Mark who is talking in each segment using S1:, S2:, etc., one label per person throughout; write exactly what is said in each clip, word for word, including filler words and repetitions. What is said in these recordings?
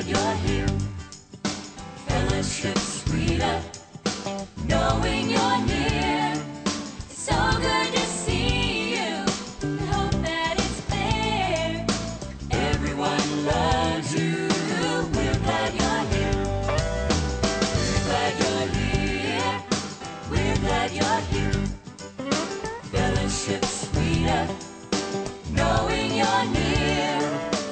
S1: you're here. Fellowship sweeter, knowing you're near. It's so good to see you. I hope that it's clear. Everyone loves you. We're glad you're here. We're glad you're here. We're glad you're here. Fellowship sweeter, knowing you're near.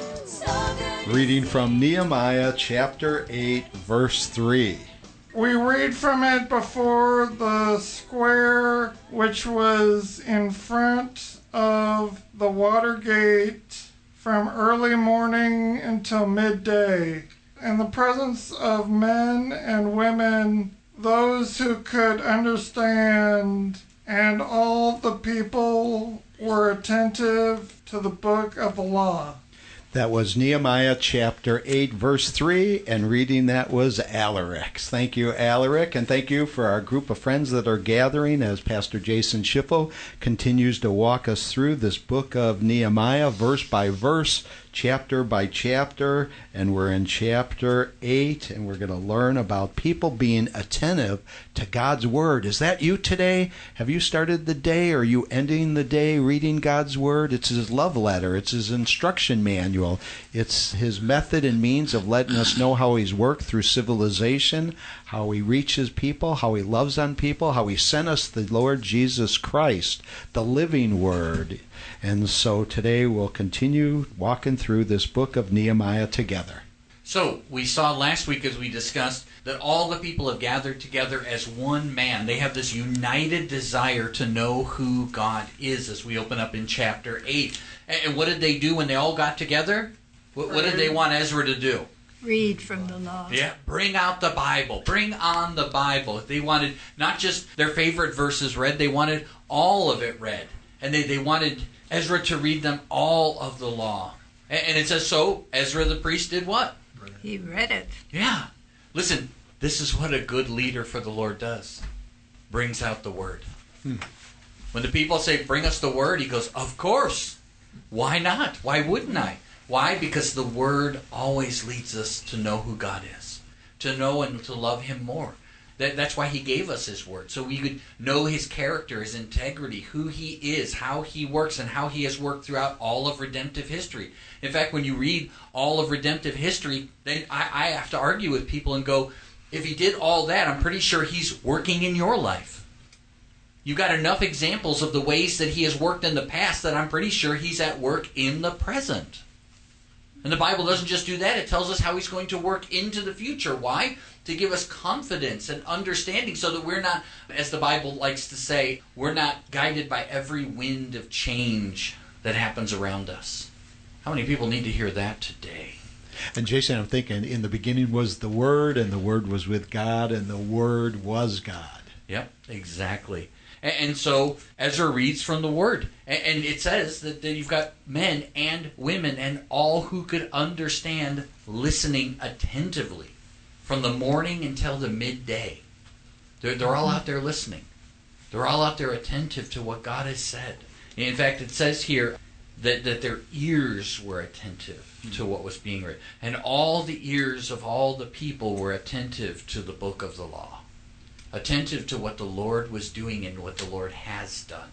S1: So good.
S2: Reading from Nehemiah chapter eight, verse three.
S3: We read from it before the square which was in front of the water gate from early morning until midday, in the presence of men and women, those who could understand, and all the people were attentive to the book of the law.
S2: That was Nehemiah chapter eight, verse three, and reading that was Alaric. Thank you, Alaric, and thank you for our group of friends that are gathering as Pastor Jason Schiffel continues to walk us through this book of Nehemiah, verse by verse, chapter by chapter, and we're in chapter eight, and we're going to learn about people being attentive to God's Word. Is that you today? Have you started the day? Or are you ending the day reading God's Word? It's his love letter. It's his instruction manual. It's his method and means of letting us know how he's worked through civilization, how he reaches people, how he loves on people, how he sent us the Lord Jesus Christ, the living Word. And so today we'll continue walking through this book of Nehemiah together.
S4: So we saw last week as we discussed that all the people have gathered together as one man. They have this united desire to know who God is as we open up in chapter eight. And what did they do when they all got together? What, what did they want Ezra to do?
S5: Read from the law.
S4: Yeah, bring out the Bible. Bring on the Bible. They wanted not just their favorite verses read, they wanted all of it read. And they, they wanted Ezra to read them all of the law. And, and it says, so Ezra the priest did what?
S5: He read it.
S4: Yeah. Listen, this is what a good leader for the Lord does. Brings out the Word. Hmm. When the people say, bring us the Word, he goes, of course. Why not? Why wouldn't I? Why? Because the Word always leads us to know who God is, to know and to love Him more. That, that's why He gave us His Word, so we could know His character, His integrity, who He is, how He works, and how He has worked throughout all of redemptive history. In fact, when you read all of redemptive history, then I, I have to argue with people and go, if He did all that, I'm pretty sure He's working in your life. You've got enough examples of the ways that He has worked in the past that I'm pretty sure He's at work in the present. And the Bible doesn't just do that. It tells us how He's going to work into the future. Why? To give us confidence and understanding so that we're not, as the Bible likes to say, we're not guided by every wind of change that happens around us. How many people need to hear that today?
S2: And Jason, I'm thinking, in the beginning was the Word, and the Word was with God, and the Word was God.
S4: Yep, exactly. And so Ezra reads from the Word. And it says that you've got men and women and all who could understand listening attentively from the morning until the midday. They're, they're all out there listening. They're all out there attentive to what God has said. In fact, it says here that, that their ears were attentive to what was being read. And all the ears of all the people were attentive to the book of the law. Attentive to what the Lord was doing and what the Lord has done.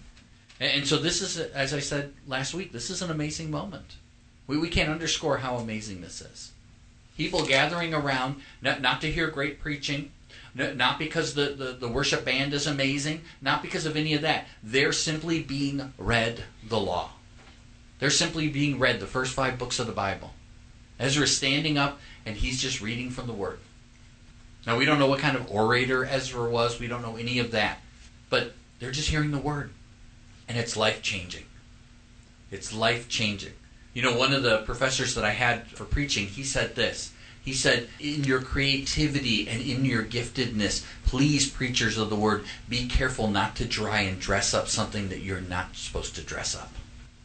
S4: And, and so this is, as I said last week, this is an amazing moment. We, we can't underscore how amazing this is. People gathering around, not, not to hear great preaching, not because the, the, the worship band is amazing, not because of any of that. They're simply being read the law. They're simply being read the first five books of the Bible. Ezra's standing up and he's just reading from the Word. Now, we don't know what kind of orator Ezra was. We don't know any of that. But they're just hearing the Word. And it's life-changing. It's life-changing. You know, one of the professors that I had for preaching, he said this. He said, in your creativity and in your giftedness, please, preachers of the Word, be careful not to try and dress up something that you're not supposed to dress up.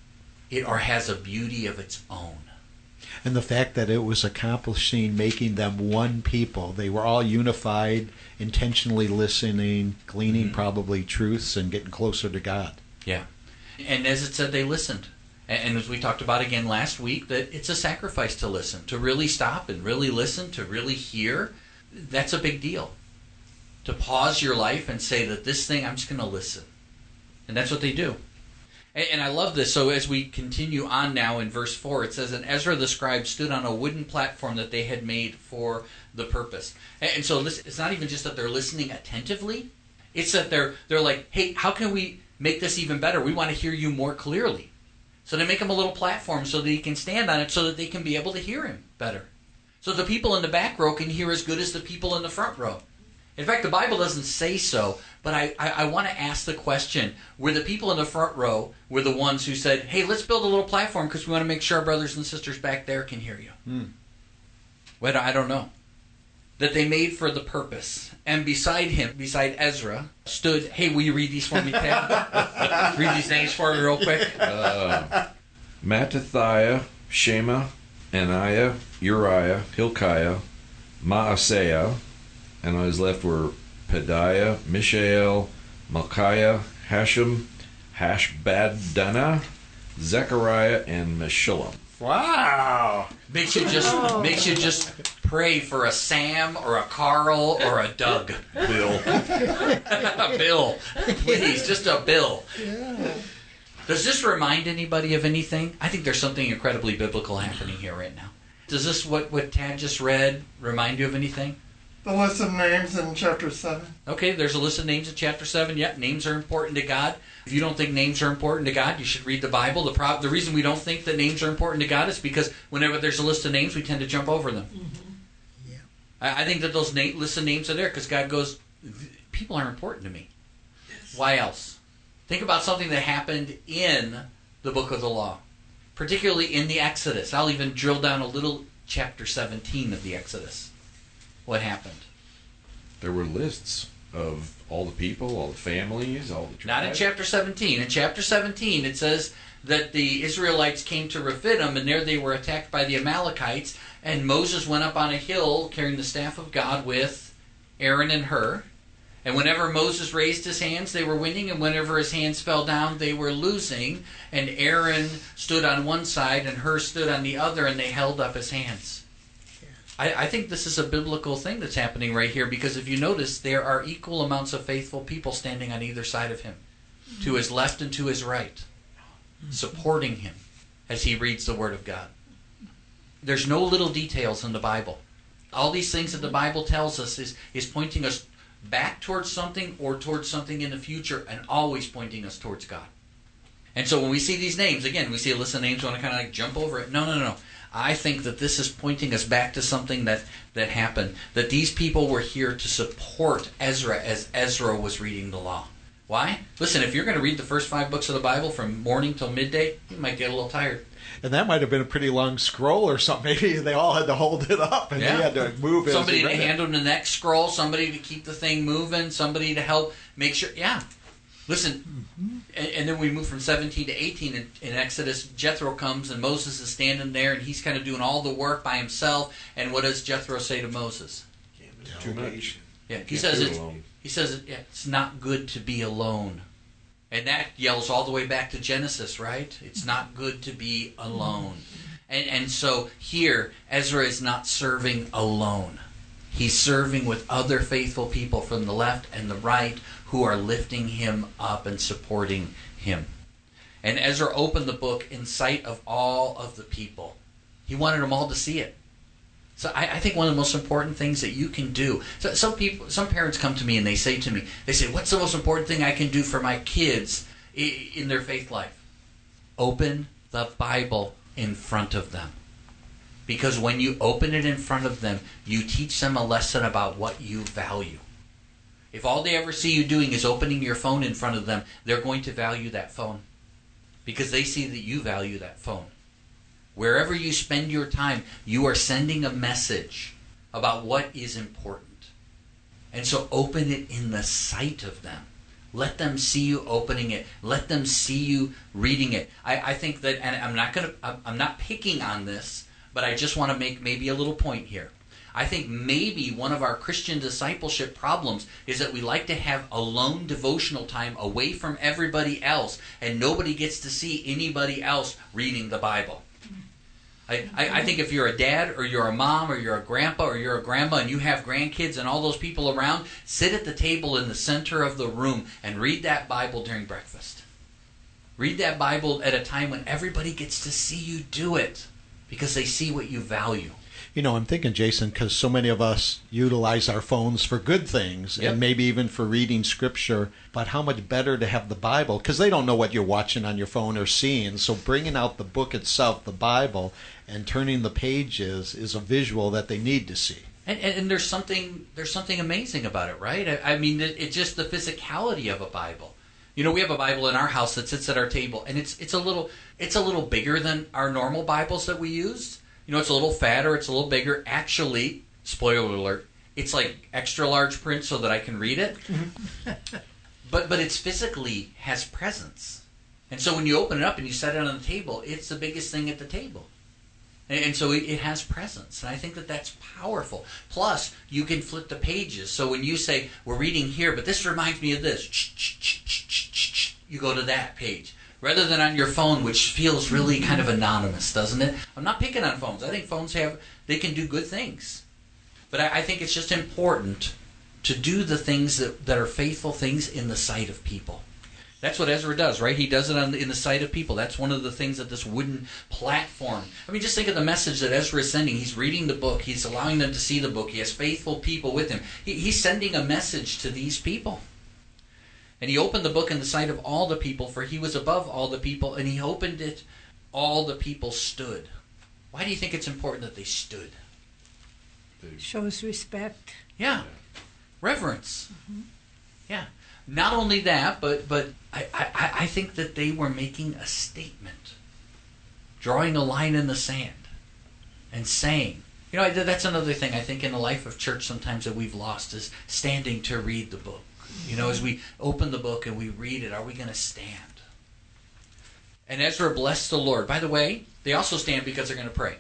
S4: It or has a beauty of its own.
S2: And the fact that it was accomplishing making them one people. They were all unified, intentionally listening, gleaning mm-hmm. probably truths, and getting closer to God.
S4: Yeah. And as it said, they listened. And, and as we talked about again last week, that it's a sacrifice to listen, to really stop and really listen, to really hear. That's a big deal. To pause your life and say that this thing, I'm just going to listen. And that's what they do. And, and I love this. So as we continue on now in verse four, it says, and Ezra the scribe stood on a wooden platform that they had made for the purpose. And, and so this, it's not even just that they're listening attentively. It's that they're they're like, hey, how can we make this even better? We want to hear you more clearly. So they make him a little platform so that he can stand on it so that they can be able to hear him better. So the people in the back row can hear as good as the people in the front row. In fact, the Bible doesn't say so, but I, I, I want to ask the question, were the people in the front row were the ones who said, hey, let's build a little platform because we want to make sure our brothers and sisters back there can hear you?
S2: Hmm.
S4: Well, I don't know. That they made for the purpose. And beside him, beside Ezra, stood, hey, will you read these for me, Ted? Read these names for me real quick.
S6: Uh, Mattathiah, Shema, Ananiah, Uriah, Hilkiah, Maaseiah, and on his left were Pedaiah, Mishael, Malchiah, Hashem, Hashbaddanah, Zechariah, and Meshullam.
S2: Wow.
S4: Makes you just makes you just pray for a Sam or a Carl or a Doug.
S6: Bill.
S4: A Bill. Please, just a Bill.
S2: Yeah.
S4: Does this remind anybody of anything? I think there's something incredibly biblical happening here right now. Does this, what, what Tad just read, remind you of anything?
S3: The list of names in chapter seven.
S4: Okay, there's a list of names in chapter seven. Yep, names are important to God. If you don't think names are important to God, you should read the Bible. The pro- the reason we don't think that names are important to God is because whenever there's a list of names, we tend to jump over them.
S5: Mm-hmm. Yeah.
S4: I, I think that those na- lists of names are there because God goes, people are important to me. Why else? Think about something that happened in the book of the law, particularly in the Exodus. I'll even drill down a little, chapter seventeen of the Exodus. What happened?
S6: There were lists of all the people, all the families, all the tribes.
S4: Not in chapter seventeen. In chapter seventeen, it says that the Israelites came to Rephidim, and there they were attacked by the Amalekites, and Moses went up on a hill carrying the staff of God with Aaron and Hur. And whenever Moses raised his hands, they were winning, and whenever his hands fell down, they were losing. And Aaron stood on one side, and Hur stood on the other, and they held up his hands. I, I think this is a biblical thing that's happening right here, because if you notice, there are equal amounts of faithful people standing on either side of him, mm-hmm. to his left and to his right, mm-hmm. supporting him as he reads the Word of God. There's no little details in the Bible. All these things that the Bible tells us is, is pointing us back towards something or towards something in the future, and always pointing us towards God. And so when we see these names, again, we see a list of names, we want to kind of like jump over it. No, no, no. I think that this is pointing us back to something that, that happened. That these people were here to support Ezra as Ezra was reading the law. Why? Listen, if you're going to read the first five books of the Bible from morning till midday, you might get a little tired.
S2: And that might have been a pretty long scroll or something. Maybe they all had to hold it up and
S4: Yeah.
S2: they had to move it.
S4: Somebody to handle the next scroll, somebody to keep the thing moving, somebody to help make sure. Yeah. Listen, mm-hmm. and, and then we move from seventeen to eighteen in, in Exodus. Jethro comes and Moses is standing there and he's kind of doing all the work by himself. And what does Jethro say to Moses?
S6: Too much.
S4: Yeah, he
S6: Can't
S4: says
S6: do it
S4: it's,
S6: alone.
S4: he says yeah, it's not good to be alone. And that yells all the way back to Genesis, right? It's not good to be alone. And, and so here, Ezra is not serving alone. He's serving with other faithful people from the left and the right who are lifting him up and supporting him. And Ezra opened the book in sight of all of the people. He wanted them all to see it. So I, I think one of the most important things that you can do. So some people, some parents come to me and they say to me, they say, "What's the most important thing I can do for my kids i- in their faith life?" Open the Bible in front of them. Because when you open it in front of them, you teach them a lesson about what you value. If all they ever see you doing is opening your phone in front of them, they're going to value that phone. Because they see that you value that phone. Wherever you spend your time, you are sending a message about what is important. And so open it in the sight of them. Let them see you opening it. Let them see you reading it. I, I think that, and I'm not going to, I'm not picking on this, but I just want to make maybe a little point here. I think maybe one of our Christian discipleship problems is that we like to have alone devotional time away from everybody else, and nobody gets to see anybody else reading the Bible. I, I, I think if you're a dad or you're a mom or you're a grandpa or you're a grandma and you have grandkids and all those people around, sit at the table in the center of the room and read that Bible during breakfast. Read that Bible at a time when everybody gets to see you do it because they see what you value.
S2: You know, I'm thinking, Jason, because so many of us utilize our phones for good things,
S4: Yep.
S2: and maybe even for reading Scripture, but how much better to have the Bible, because they don't know what you're watching on your phone or seeing. So bringing out the book itself, the Bible, and turning the pages is a visual that they need to see.
S4: And, and, and there's something there's something amazing about it, right? I, I mean, it, it's just the physicality of a Bible. You know, we have a Bible in our house that sits at our table, and it's it's a little it's a little bigger than our normal Bibles that we use. You know, it's a little fatter, it's a little bigger. Actually, spoiler alert, it's like extra large print so that I can read it. but but it's physically has presence. And so when you open it up and you set it on the table, it's the biggest thing at the table. And, and so it, it has presence. And I think that that's powerful. Plus, you can flip the pages. So when you say, we're reading here, but this reminds me of this, you go to that page. Rather than on your phone, which feels really kind of anonymous, doesn't it? I'm not picking on phones. I think phones have, they can do good things. But I, I think it's just important to do the things that, that are faithful things in the sight of people. That's what Ezra does, right? He does it on the, in the sight of people. That's one of the things that this wooden platform. I mean, just think of the message that Ezra is sending. He's reading the book. He's allowing them to see the book. He has faithful people with him. He, he's sending a message to these people. And he opened the book in the sight of all the people, for he was above all the people, and he opened it, all the people stood. Why do you think it's important that they stood?
S5: Shows respect.
S4: Yeah. Reverence. Mm-hmm. Yeah. Not only that, but but I, I, I think that they were making a statement, drawing a line in the sand, and saying, you know, that's another thing I think in the life of church sometimes that we've lost is standing to read the book. You know, as we open the book and we read it, are we going to stand? And Ezra blessed the Lord. By the way, they also stand because they're going to pray.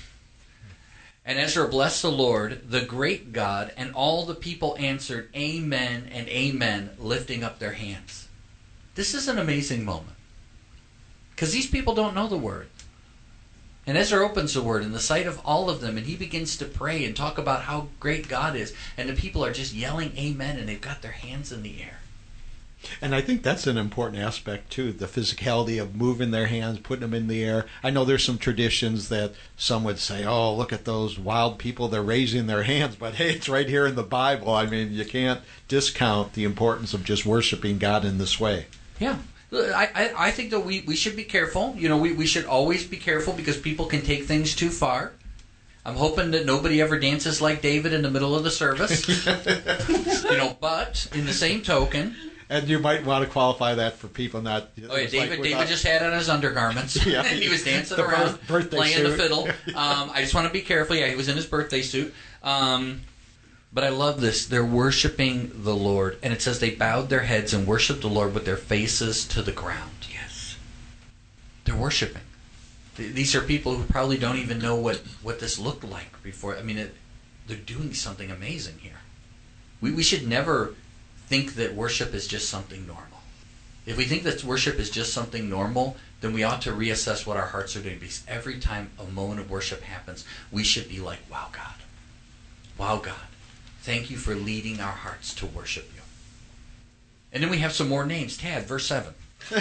S4: And Ezra blessed the Lord, the great God, and all the people answered, Amen and Amen, lifting up their hands. This is an amazing moment. Because these people don't know the word. And Ezra opens the word in the sight of all of them, and he begins to pray and talk about how great God is. And the people are just yelling amen, and they've got their hands in the air.
S2: And I think that's an important aspect, too, the physicality of moving their hands, putting them in the air. I know there's some traditions that some would say, oh, look at those wild people, they're raising their hands. But, hey, it's right here in the Bible. I mean, you can't discount the importance of just worshiping God in this way.
S4: Yeah. I, I, I think that we, we should be careful. You know, we, we should always be careful because people can take things too far. I'm hoping that nobody ever dances like David in the middle of the service. You know, but in the same token...
S2: And you might want to qualify that for people not...
S4: Oh, yeah, David
S2: like
S4: David just had on his undergarments.
S2: Yeah.
S4: And he was dancing
S2: The
S4: around,
S2: birth-
S4: playing
S2: suit.
S4: the fiddle. Um, I just want to be careful. Yeah, he was in his birthday suit. Um, but I love this. They're worshiping the Lord. And it says they bowed their heads and worshiped the Lord with their faces to the ground. Yes. They're worshiping. Th- These are people who probably don't even know what, what this looked like before. I mean, it, they're doing something amazing here. We we should never... think that worship is just something normal. If we think that worship is just something normal, then we ought to reassess what our hearts are doing. Because every time a moment of worship happens, we should be like, wow, God. Wow, God. Thank you for leading our hearts to worship you. And then we have some more names. Tad, verse seven.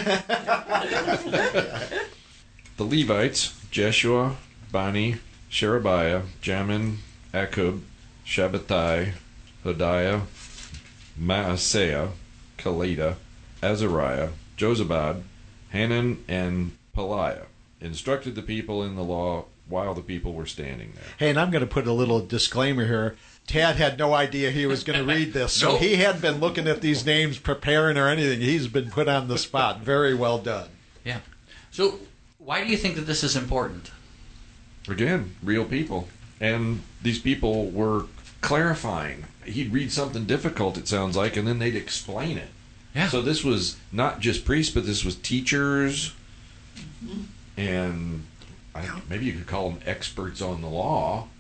S6: The Levites, Jeshua, Bani, Sherebiah, Jamin, Akub, Shabbatai, Hodiah, Maaseiah, Kalida, Azariah, Jozabad, Hanan, and Peliah instructed the people in the law while the people were standing there.
S2: Hey, and I'm going to put a little disclaimer here. Tad had no idea he was going to read this, so
S4: Nope.
S2: he hadn't been looking at these names, preparing or anything. He's been put on the spot. Very well done.
S4: Yeah. So why do you think that this is important?
S6: Again, real people. And these people were clarifying. He'd read something difficult, it sounds like, and then they'd explain it.
S4: Yeah.
S6: So this was not just priests, but this was teachers, and I, maybe you could call them experts on the law.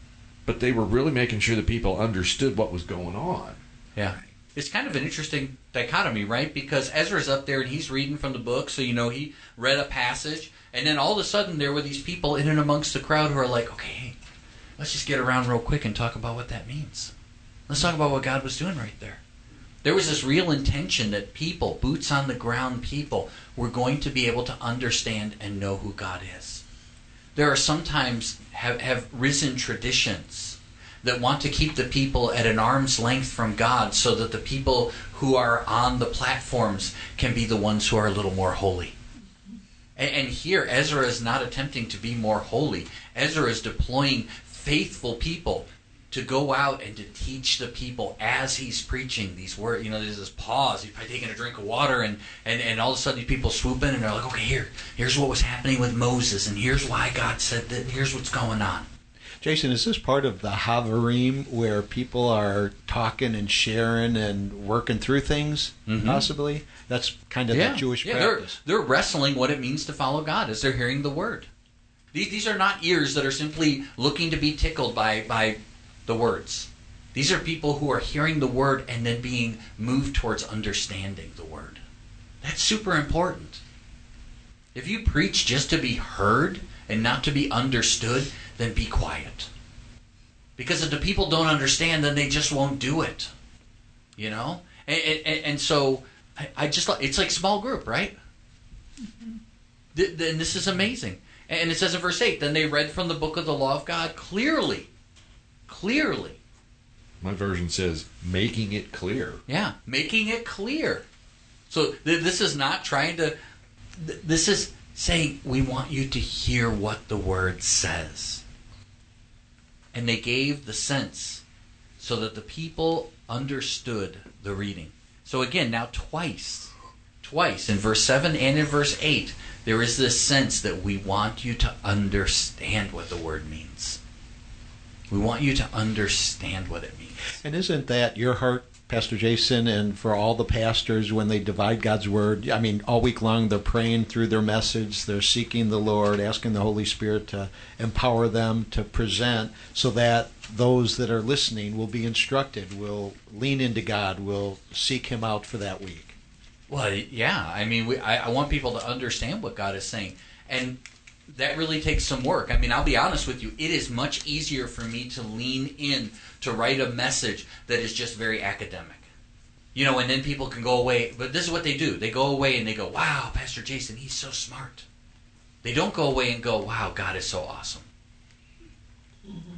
S6: but they were really making sure that people understood what was going on.
S4: Yeah. It's kind of an interesting dichotomy, right? Because Ezra's up there and he's reading from the book, so you know he read a passage, and then all of a sudden there were these people in and amongst the crowd who are like, okay, hey, let's just get around real quick and talk about what that means. Let's talk about what God was doing right there. There was this real intention that people, boots on the ground people, were going to be able to understand and know who God is. There are sometimes have, have risen traditions that want to keep the people at an arm's length from God so that the people who are on the platforms can be the ones who are a little more holy. And, and here, Ezra is not attempting to be more holy. Ezra is deploying faithful people to go out and to teach the people as he's preaching these words. You know, there's this pause. He's probably taking a drink of water, and, and, and all of a sudden these people swoop in and they're like, okay, here, here's what was happening with Moses, and here's why God said that, here's what's going on.
S2: Jason, is this part of the Havarim where people are talking and sharing and working through things, mm-hmm. possibly? That's kind of
S4: yeah.
S2: the Jewish
S4: yeah,
S2: practice.
S4: They're, they're wrestling what it means to follow God as they're hearing the word. These, these are not ears that are simply looking to be tickled by, by the words. These are people who are hearing the word and then being moved towards understanding the word. That's super important. If you preach just to be heard and not to be understood, then be quiet. Because if the people don't understand, then they just won't do it. You know? And, and, and so, I, I just, it's like small group, right? Mm-hmm. Th- and this is amazing. And it says in verse eight, then they read from the book of the law of God clearly. Clearly.
S6: My version says, making it clear.
S4: Yeah, making it clear. So th- this is not trying to, th- this is saying, we want you to hear what the word says. And they gave the sense so that the people understood the reading. So again, now twice, twice in verse seven and in verse eight, there is this sense that we want you to understand what the word means. We want you to understand what it means.
S2: And isn't that your heart, Pastor Jason, and for all the pastors when they divide God's word? I mean, all week long they're praying through their message, they're seeking the Lord, asking the Holy Spirit to empower them to present so that those that are listening will be instructed, will lean into God, will seek Him out for that week.
S4: Well, yeah. I mean, we, I, I want people to understand what God is saying. And that really takes some work. I mean, I'll be honest with you. It is much easier for me to lean in to write a message that is just very academic. You know, and then people can go away. But this is what they do. They go away and they go, wow, Pastor Jason, he's so smart. They don't go away and go, wow, God is so awesome. Mm-hmm.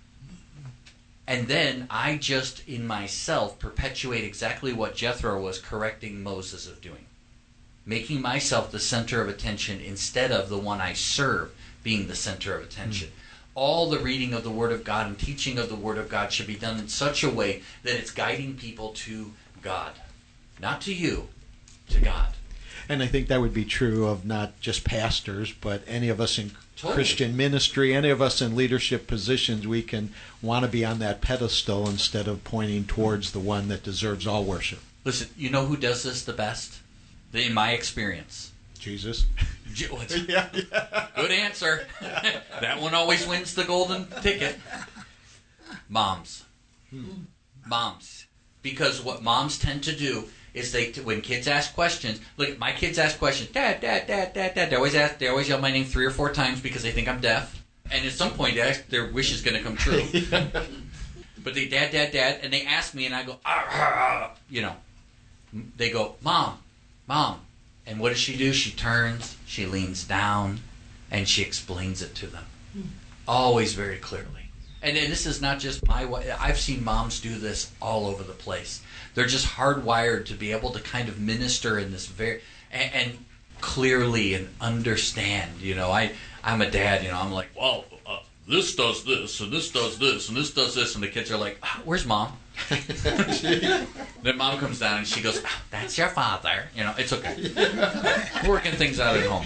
S4: And then I just, in myself, perpetuate exactly what Jethro was correcting Moses of doing. Making myself the center of attention instead of the one I serve being the center of attention. Mm. All the reading of the Word of God and teaching of the Word of God should be done in such a way that it's guiding people to God. Not to you, to God.
S2: And I think that would be true of not just pastors, but any of us in totally. Christian ministry, any of us in leadership positions. We can want to be on that pedestal instead of pointing towards the one that deserves all worship.
S4: Listen, you know who does this the best? In my experience.
S2: Jesus.
S4: yeah, yeah. Good answer. That one always wins the golden ticket. Moms. Hmm. Moms. Because what moms tend to do is they, when kids ask questions, look, my kids ask questions, dad, dad, dad, dad, dad. They always ask, they always yell my name three or four times because they think I'm deaf. And at some point, their wish is going to come true. But they, dad, dad, dad, and they ask me, and I go, ah, ah, ah, you know. They go, Mom. Mom. And what does she do? She turns, she leans down, and she explains it to them. Mm. Always very clearly. And, and this is not just my way. I've seen moms do this all over the place. They're just hardwired to be able to kind of minister in this very, and, and clearly and understand. You know, I, I'm a dad, you know, I'm like, well, uh, this does this, and this does this, and this does this, and the kids are like, where's Mom? Then Mom comes down and she goes, oh, that's your father. You know, it's okay. We're working things out at home.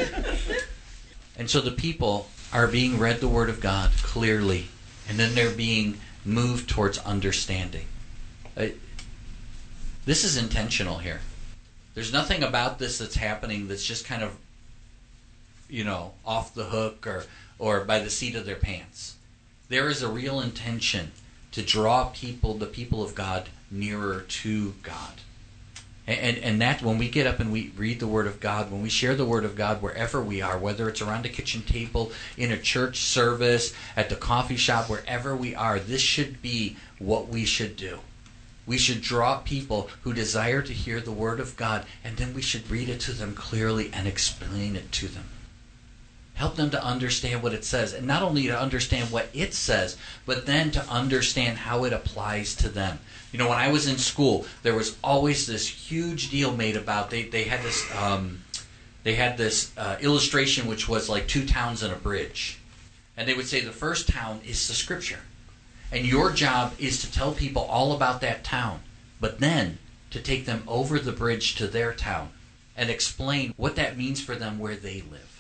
S4: And so the people are being read the Word of God clearly, and then they're being moved towards understanding. Uh, this is intentional here. There's nothing about this that's happening that's just kind of, you know, off the hook or, or by the seat of their pants. There is a real intention to draw people, the people of God, nearer to God. And, and and that when we get up and we read the Word of God, when we share the Word of God wherever we are, whether it's around a kitchen table, in a church service, at the coffee shop, wherever we are, this should be what we should do. We should draw people who desire to hear the Word of God, and then we should read it to them clearly and explain it to them. Help them to understand what it says, and not only to understand what it says, but then to understand how it applies to them. You know, when I was in school, there was always this huge deal made about, they, they had this um, they had this uh, illustration which was like two towns and a bridge. And they would say the first town is the Scripture. And your job is to tell people all about that town, but then to take them over the bridge to their town and explain what that means for them where they live,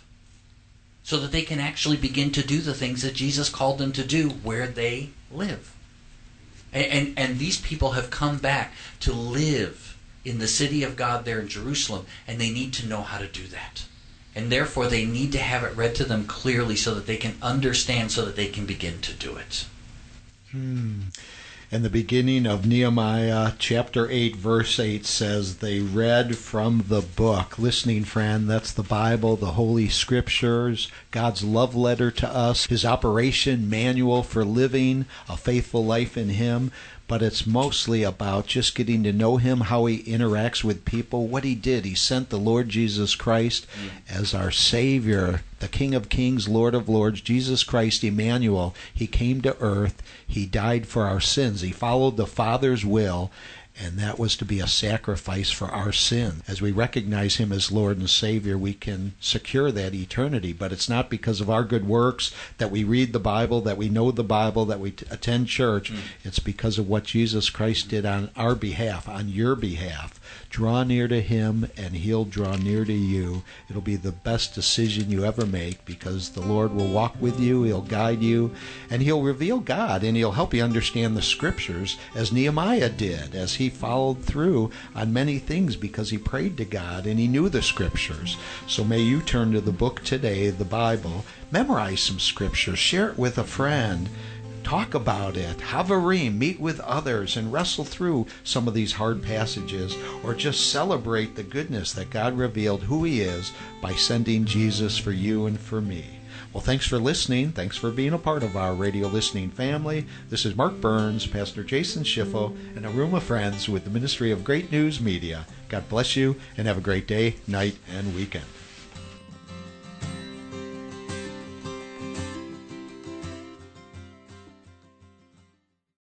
S4: so that they can actually begin to do the things that Jesus called them to do where they live. And, and, and these people have come back to live in the city of God there in Jerusalem, and they need to know how to do that. And therefore they need to have it read to them clearly so that they can understand, so that they can begin to do it.
S2: Hmm. And the beginning of Nehemiah chapter eight, verse eight says, they read from the book. Listening friend, that's the Bible, the Holy Scriptures, God's love letter to us, His operation manual for living a faithful life in Him. But it's mostly about just getting to know Him, how He interacts with people, what He did. He sent the Lord Jesus Christ as our Savior, the King of Kings, Lord of Lords, Jesus Christ, Emmanuel. He came to earth. He died for our sins. He followed the Father's will, and that was to be a sacrifice for our sin. As we recognize Him as Lord and Savior, we can secure that eternity. But it's not because of our good works that we read the Bible, that we know the Bible, that we t- attend church. Mm. It's because of what Jesus Christ did on our behalf, on your behalf. Draw near to Him, and He'll draw near to you. It'll be the best decision you ever make, because the Lord will walk with you, He'll guide you, and He'll reveal God, and He'll help you understand the Scriptures, as Nehemiah did, as he followed through on many things because he prayed to God and he knew the Scriptures. So may you turn to the book today, the Bible, memorize some Scriptures, share it with a friend, talk about it, havarim, meet with others, and wrestle through some of these hard passages, or just celebrate the goodness that God revealed who He is by sending Jesus for you and for me. Well, thanks for listening. Thanks for being a part of our radio listening family. This is Mark Burns, Pastor Jason Schiffel, and a room of friends with the Ministry of Great News Media. God bless you, and have a great day, night, and weekend.